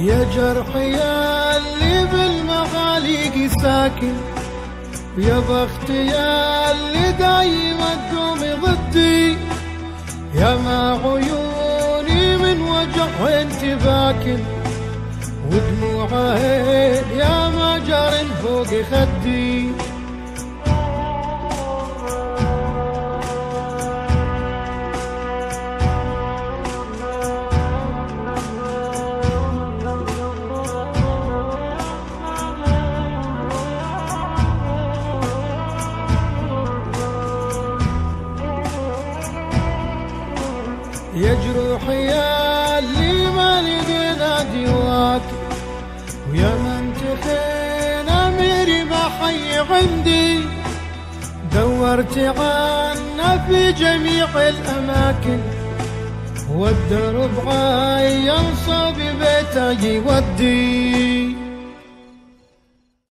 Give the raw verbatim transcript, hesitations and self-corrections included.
يا جرحي يا اللي بالمغاليق ساكن، يا بخت يا اللي دايما تقومي ضدي، يا ما عيوني من وجع انت باكن، ودموع عين يا ما جار فوق خدي. يا جروحي يا اللي ما لقينا دواك، ويا من تخينا ميري ما حي عندي، دورت عنا في جميع الأماكن، والدرب عين صوب بيتي يودي.